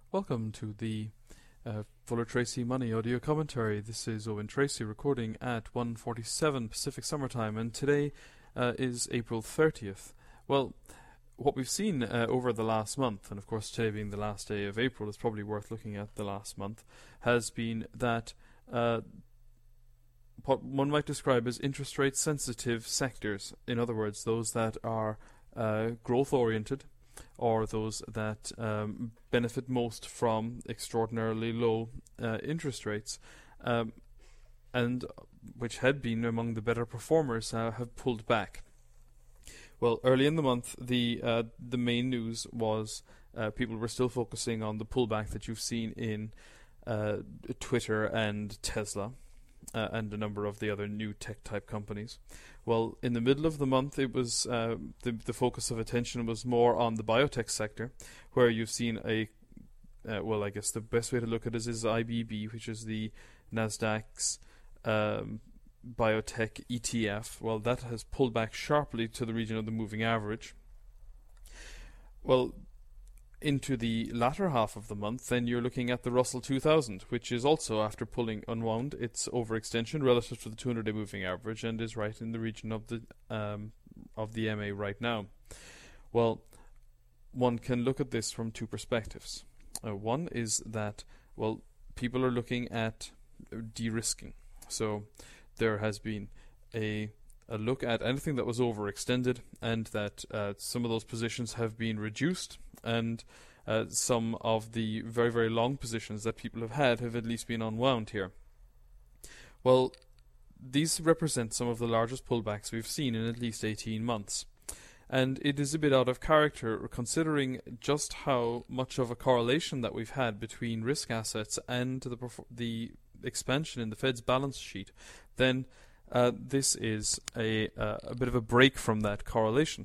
Welcome to the Fuller Tracy Money audio commentary. This is Owen Tracy recording at 1:47 Pacific Summertime, and today is April 30th. Well, what we've seen over the last month, and of course today being the last day of April, it's probably worth looking at the last month, has been that what one might describe as interest rate sensitive sectors, in other words, those that are growth oriented, or those that benefit most from extraordinarily low interest rates, and which had been among the better performers, have pulled back. Well, early in the month, the main news was people were still focusing on the pullback that you've seen in Twitter and Tesla, and a number of the other new tech-type companies. Well, in the middle of the month, it was the focus of attention was more on the biotech sector, where you've seen well, I guess the best way to look at it is IBB, which is the Nasdaq's biotech ETF. Well, that has pulled back sharply to the region of the moving average. Well, into the latter half of the month, then you're looking at the Russell 2000, which is also, after pulling unwound its overextension relative to the 200-day moving average, and is right in the region of the MA right now. Well, one can look at this from two perspectives. One is that, well, people are looking at de-risking. So there has been a look at anything that was overextended, and that some of those positions have been reduced, and some of the very, very long positions that people have at least been unwound here. Well, these represent some of the largest pullbacks we've seen in at least 18 months. And it is a bit out of character, considering just how much of a correlation that we've had between risk assets and the expansion in the Fed's balance sheet. Then this is a bit of a break from that correlation.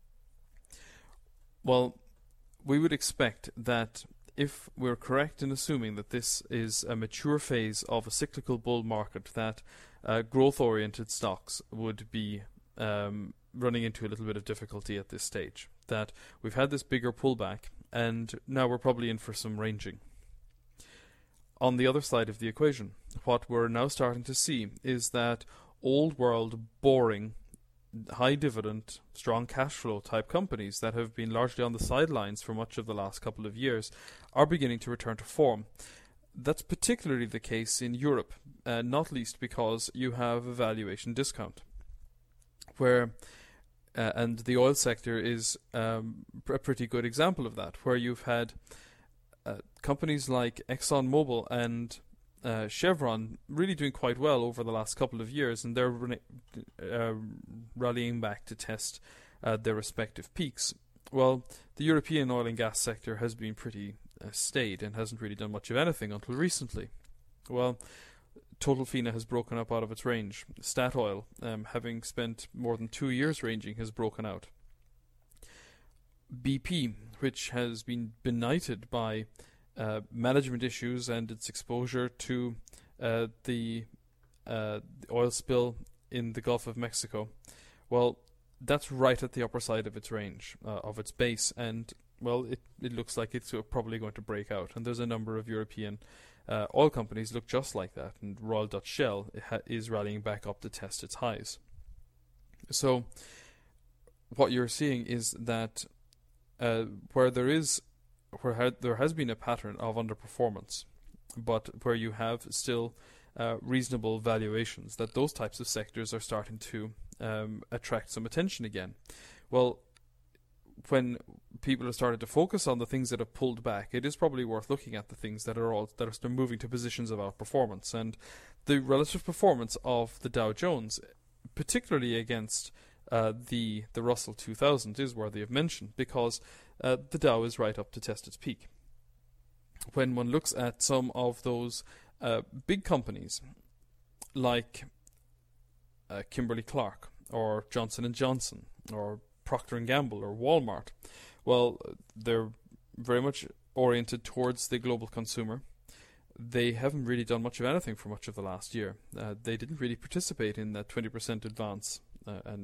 Well, we would expect that if we're correct in assuming that this is a mature phase of a cyclical bull market, that growth-oriented stocks would be running into a little bit of difficulty at this stage. That we've had this bigger pullback, and now we're probably in for some ranging. On the other side of the equation, what we're now starting to see is that old world, boring, high dividend, strong cash flow type companies that have been largely on the sidelines for much of the last couple of years are beginning to return to form. That's particularly the case in Europe, not least because you have a valuation discount, where and the oil sector is a pretty good example of that, where you've had companies like ExxonMobil and Chevron really doing quite well over the last couple of years, and they're rallying back to test their respective peaks. Well, the European oil and gas sector has been pretty staid and hasn't really done much of anything until recently. Well, Total Fina has broken up out of its range. Statoil, having spent more than 2 years ranging, has broken out. BP, which has been benighted by management issues and its exposure to the oil spill in the Gulf of Mexico, well, that's right at the upper side of its range, of its base, and well, it looks like it's probably going to break out. And there's a number of European oil companies look just like that, and Royal Dutch Shell is rallying back up to test its highs. So what you're seeing is that where there has been a pattern of underperformance, but where you have still reasonable valuations, that those types of sectors are starting to attract some attention again. Well, when people have started to focus on the things that have pulled back, it is probably worth looking at the things that are still moving to positions of outperformance. And the relative performance of the Dow Jones, particularly against the Russell 2000, is worthy of mention, because the Dow is right up to test its peak. When one looks at some of those big companies like Kimberly-Clark or Johnson & Johnson or Procter & Gamble or Walmart, well, they're very much oriented towards the global consumer. They haven't really done much of anything for much of the last year. They didn't really participate in that 20% advance and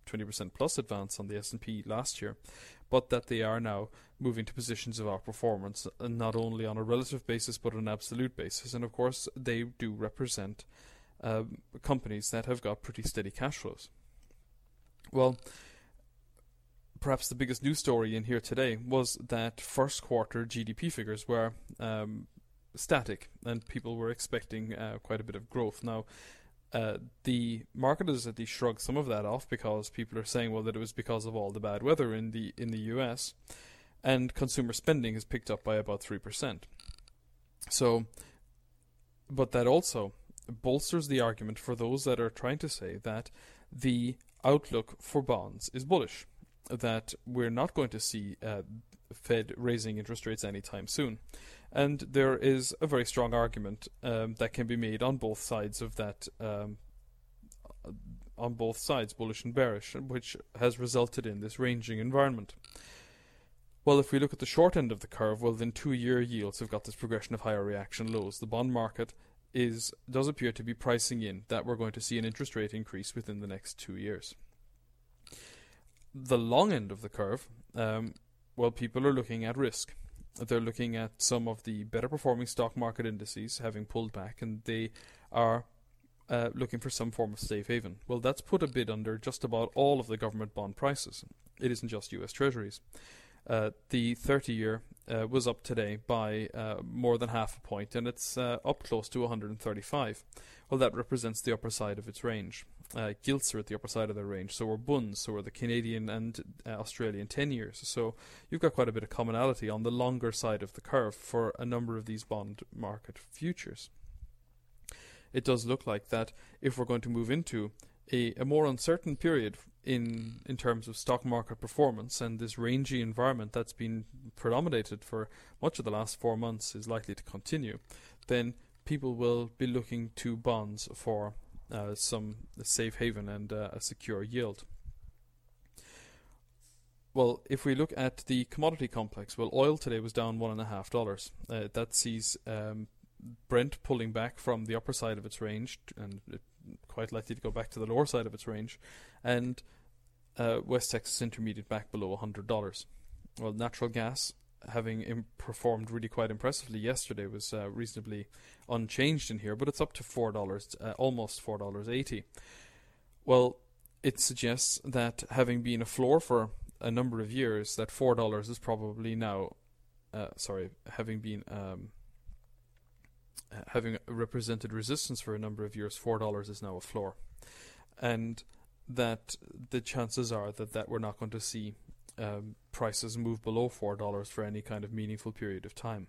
20% plus advance on the S&P last year, but that they are now moving to positions of outperformance, not only on a relative basis but on an absolute basis. And of course, they do represent companies that have got pretty steady cash flows. Well, perhaps the biggest news story in here today was that first quarter GDP figures were static, and people were expecting quite a bit of growth. Now, the market has at least shrugged some of that off, because people are saying, well, that it was because of all the bad weather in the US, and consumer spending has picked up by about 3%. So, but that also bolsters the argument for those that are trying to say that the outlook for bonds is bullish, that we're not going to see Fed raising interest rates anytime soon. And there is a very strong argument that can be made on both sides of that, on both sides, bullish and bearish, which has resulted in this ranging environment. Well, if we look at the short end of the curve, well, then 2-year yields have got this progression of higher reaction lows. The bond market does appear to be pricing in that we're going to see an interest rate increase within the next 2 years. The long end of the curve, well, people are looking at risk. They're looking at some of the better performing stock market indices having pulled back, and they are looking for some form of safe haven. Well, that's put a bid under just about all of the government bond prices. It isn't just US Treasuries. The 30-year was up today by more than half a point, and it's up close to 135. Well, that represents the upper side of its range. Gilts are at the upper side of their range, so are bunds, so are the Canadian and Australian 10 years. So you've got quite a bit of commonality on the longer side of the curve for a number of these bond market futures. It does look like that if we're going to move into a more uncertain period in terms of stock market performance, and this rangy environment that's been predominated for much of the last 4 months is likely to continue, then people will be looking to bonds for some safe haven and a secure yield. Well, if we look at the commodity complex, well, oil today was down $1.50. That sees Brent pulling back from the upper side of its range, and quite likely to go back to the lower side of its range, and West Texas Intermediate back below $100. Well, natural gas, having performed really quite impressively yesterday, was reasonably unchanged in here, but it's up to $4, almost $4.80. Well, it suggests that having been a floor for a number of years, that $4 is probably now, having represented resistance for a number of years, $4 is now a floor, and that the chances are that we're not going to see prices move below $4 for any kind of meaningful period of time.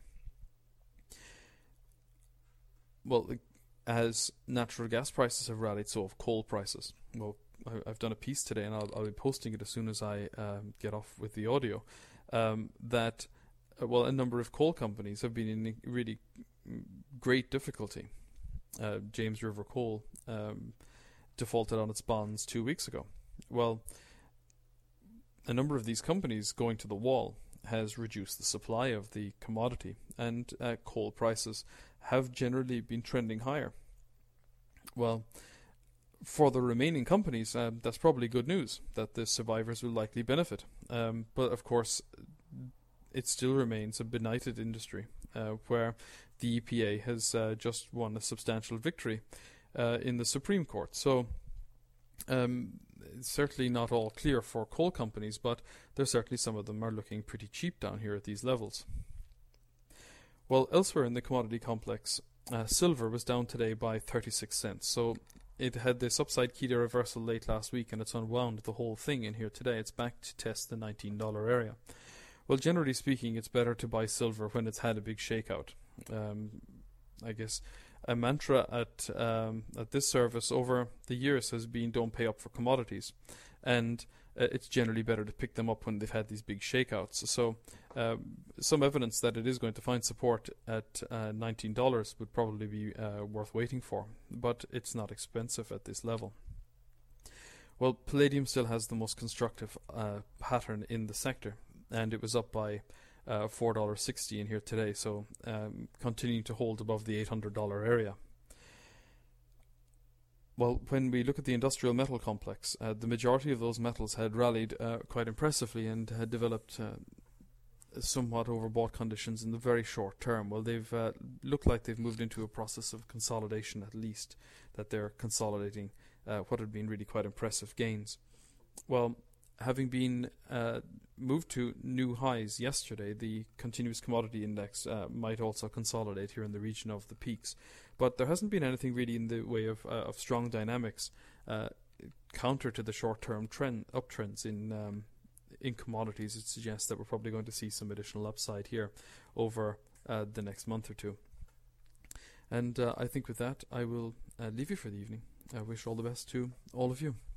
Well, as natural gas prices have rallied, so have coal prices. Well, I've done a piece today, and I'll be posting it as soon as I get off with the audio, that a number of coal companies have been in really great difficulty. James River Coal defaulted on its bonds 2 weeks ago. Well, a number of these companies going to the wall has reduced the supply of the commodity, and coal prices have generally been trending higher. Well, for the remaining companies, that's probably good news, that the survivors will likely benefit. But of course, it still remains a benighted industry, where the EPA has just won a substantial victory in the Supreme Court. So it's certainly not all clear for coal companies, but there's certainly some of them are looking pretty cheap down here at these levels. Well, elsewhere in the commodity complex, silver was down today by 36 cents. So it had this upside key to reversal late last week, and it's unwound the whole thing in here today. It's back to test the $19 area. Well, generally speaking, it's better to buy silver when it's had a big shakeout. I guess a mantra at this service over the years has been don't pay up for commodities, and it's generally better to pick them up when they've had these big shakeouts. So some evidence that it is going to find support at $19 would probably be worth waiting for, but it's not expensive at this level. Well, palladium still has the most constructive pattern in the sector, and it was up by $4.60 in here today, so continuing to hold above the $800 area. Well, when we look at the industrial metal complex, the majority of those metals had rallied quite impressively and had developed somewhat overbought conditions in the very short term. Well, they've looked like they've moved into a process of consolidation, at least, that they're consolidating what had been really quite impressive gains. Well, having been moved to new highs yesterday, the continuous commodity index might also consolidate here in the region of the peaks. But there hasn't been anything really in the way of strong dynamics counter to the short-term uptrends in commodities. It suggests that we're probably going to see some additional upside here over the next month or two. And I think with that, I will leave you for the evening. I wish all the best to all of you.